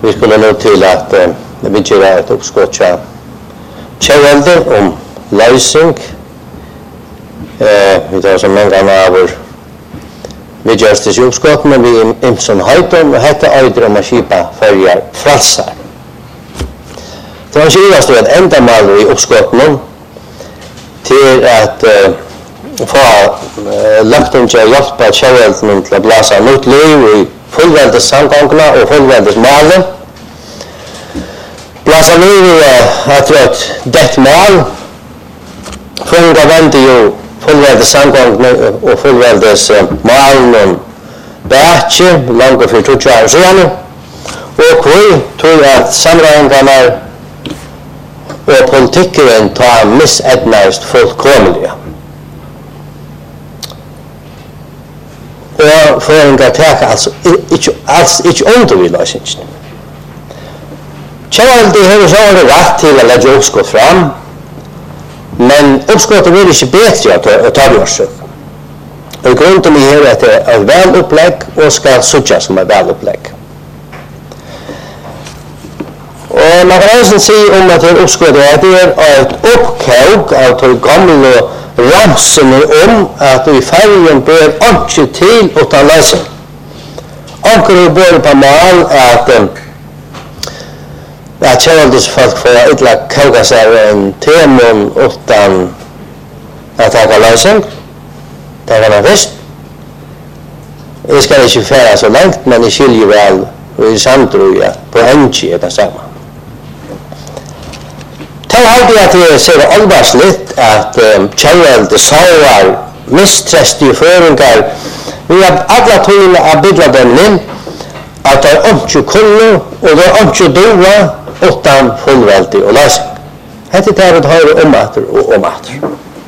vi skulle nå til at vi gjør et oppskott av kjærvelde om løsning. Vi tar som mange ganger av vi gjør det til oppskott, men vi imsom høytom, og hette øyder om å kjipa følger fralsar. Det var ikke stod et enda mal i oppskotten til at få lagt om til å hjelpe kjærvelden til å blåse nytt liv i fullveldes samgangene og fullveldes malen. Blåse liv i et dett mal. Føringa venter jo fullveldes samgangene og fullveldes malen og bætje, langt for 20 år siden. Og hvor tror jeg at samgangene og politikken tar misednast fullkomlige. Og føringa teka altså ikke under vi løsningen. Kjærvaldi har så rett til å legge oppskott fram, men oppskottet vil ikke bedre å ta vårsøk. Og grunnen til her at det er vel opplegg og skal suttja som er vel opplegg. Og man kan også si om at det oppskottet at det er et oppkåk av de gamle ramsene at i fergen ber ikke til å ta løsning. Anker er både på mal at kjærvaldes folk får ytla kåka seg en temon utan at ta løsning. Det kan man først. Jeg skal ikke fære så langt, men jeg skiljer vel og i samtro på enki er det samme. Det er alltid at jeg ser alvarslitt at kjærvalde sauer mistrøstige føringar vi har alle togene av bygget inn at det er ikke kunne og det er ikke doa utan fullveldig og løsning. Hette er det høyre omater og omater.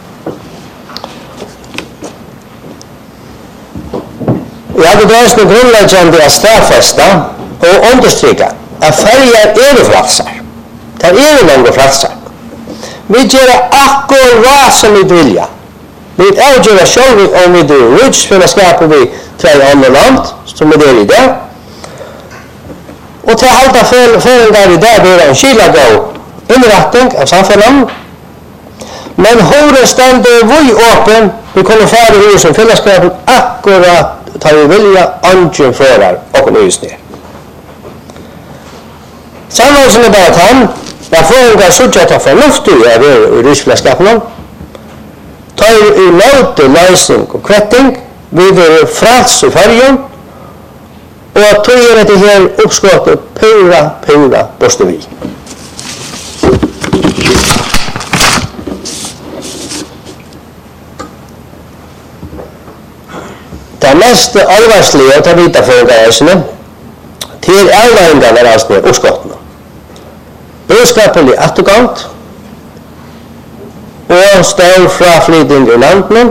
Jeg hadde drøsende grunnleggende å stafeste og understryke at ferger er fralsar. Det er langt fralsar. Vi gjør akkurat som vi vilja. Vi avgjør selv om vi er rutsfellesskapet vi til andre land, som vi del i det. Og til alt av føringar i det blir en skilagå innretning av samfunnet. Men hodet stender vi åpen, vi kunne fære i som fellesskapet akkurat tar vi vilja angen fører og nysnir. Samholdelsen er bare tann, jeg føringar suttja til fornuftig av i rutsfellesskapet. Tar i møte løsning og kvetting, vi vil frals i fergen, og tog dette her oppskottet pura borste vi. Det mest alvarslige å ta vita føringarreisene til avveiningar av oppskottene. Budskapelig ettergant og stor fraflytting i landene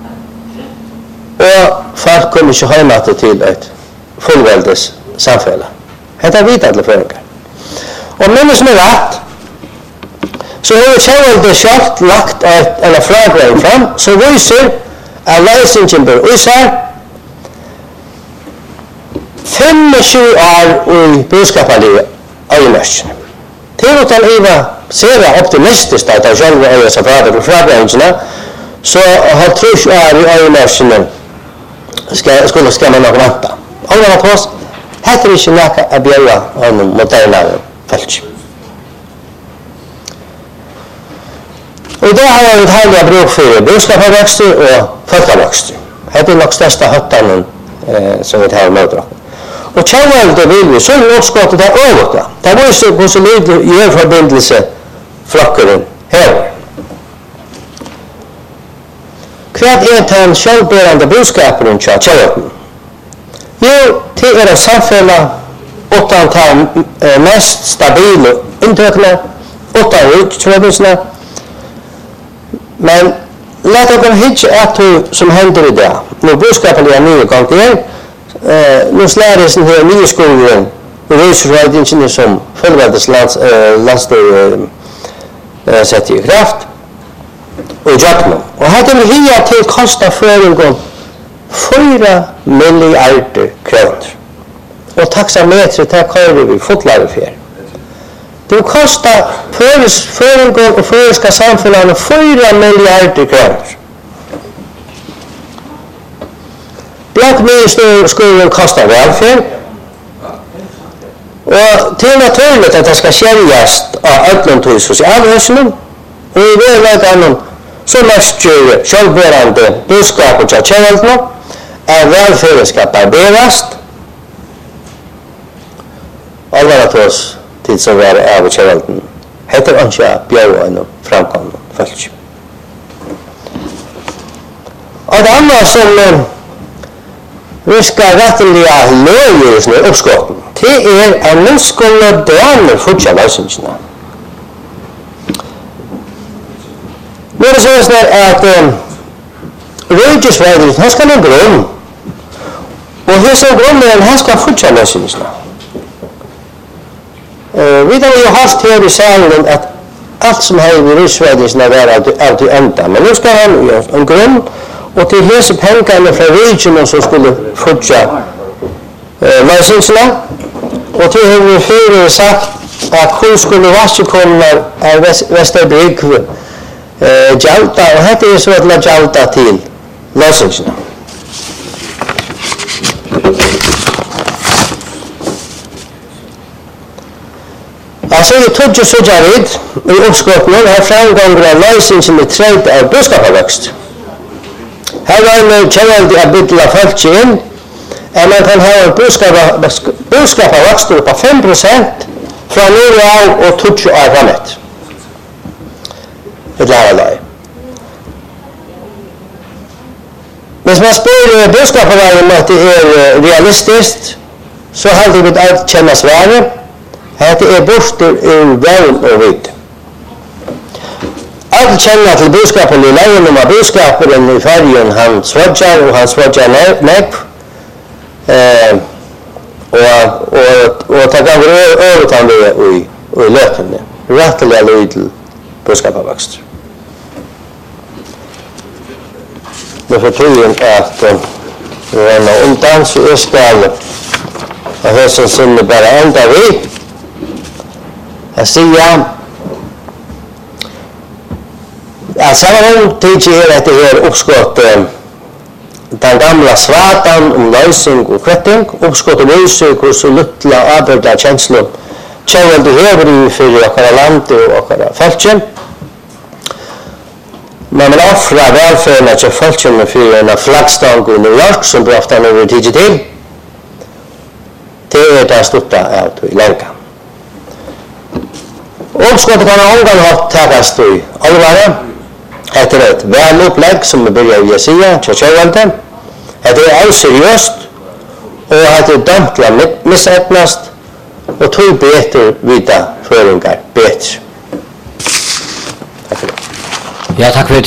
og folk kommer ikke heimater til et fullveldes samfunn. Dette er vita til føringar. Og minnes med rett så har kjærvaldet selv lagt en fragrein fram som viser at løsningen bør usær 25 år i budskapelig øyemørsene. Til å ta ser optimistisk at jeg selv er som prater på fragreinsene, så har 30 år i øyemørsene skal man nok vente. Alle har på oss, heter ikke noe å bjøre av noen moderne felt. Og i dag har jeg et heilig bruk for budskapavvekster og folkeavvekster. Dette er nok største høttene som vi tar med dere. Og kjærvalget vil vi, så er oppskottet der overta. Det er også hvordan det gjør forbindelse flokkeren her. Hva er den selvbærende budskapen til kjærvalget? Jo, det er samfunnet utan de mest stabile inntrykkene, utan uttrykksene. Men let dere ikke at som hender i det. Når budskapen er nye gang til nu slæres den her nye skolen i rusreidingen som fullveldes landsstyr sett i kraft og jakten. Og her vil hia til kosta føringen 4 milliarder kroner. og taxametri til kører vi fotlar fer. Det kostar føringar og føriska samfunnet 4 milliarder kroner. Blankministerskolen kostar velferd, og til naturligt at det skal skjeljast av öllum til sosialhøysene, og i vedlegganum så mestgjør sjálfbærande budskap og tjækjæveldene at velferden skal barberast, alvara til oss tid som var av og tjækjævelden. Heter ønskja bjør og framkomne folk. Og det andre som vi skal rettelig løyere oppskotten, det at vi skulle døme fortsatt løsningsene. Nå er det sånn at røygesveideren, han skal ha grunn, og hese grunnen, han skal fortsatt løsningsene. Vi har jo haft her i salen at alt som har i røygesveideren er av til enda, men nå skal han jo en grunn, og til hese pengene fra røygesveideren som skulle fortsatt løsningsene, og til har vi før sagt at hvor skulle vaskekommer av Vesterbygve gjalda, og dette er så at la gjalda til løsningsene. Altså, vi tog jo så javid i oppskottene her framgången av løsningsene tredd av budskapavøkst. Her var en kjenneldig av bytla folk inn, at man kan ha en budskapavøkst på 5% fra 9 år og 20 år fremmet. Et lærerløy. Hvis man spør budskapet om at det er realistisk, så har det blitt alt kjenne svaret, at det er borster ur vevn og vidt. Alt kjenner til budskapet i leien om at budskapet i fergen han svadjar, og han svadjar nekv, og ta gav overtann i løkene, rettelig løy til budskapavøkst. Det fortellen at vi var noe undan, så jeg skal av høysen sinne bare enda vi. Jeg sier at sammen tidlig er dette her oppskott den gamla svatan om løsning og kvetting, oppskott og løsning og så luttla arbeidda kjensler kjærveldig hever i for okkara land og okkara feltjen. Man vil offra velferden til folkene for en flaggstang i New York, som blir ofte når vi tidlig til. Det er det stutta av i lenka. Oppskottet kan ha omgang hatt takast i alvare, etter et velopplegg som vi begynner å si til kjøveldet. Det er alt seriøst, og det er dømt til å misetnast, og tog beter vita føringar betre. Takk for det. Ja, takk for det.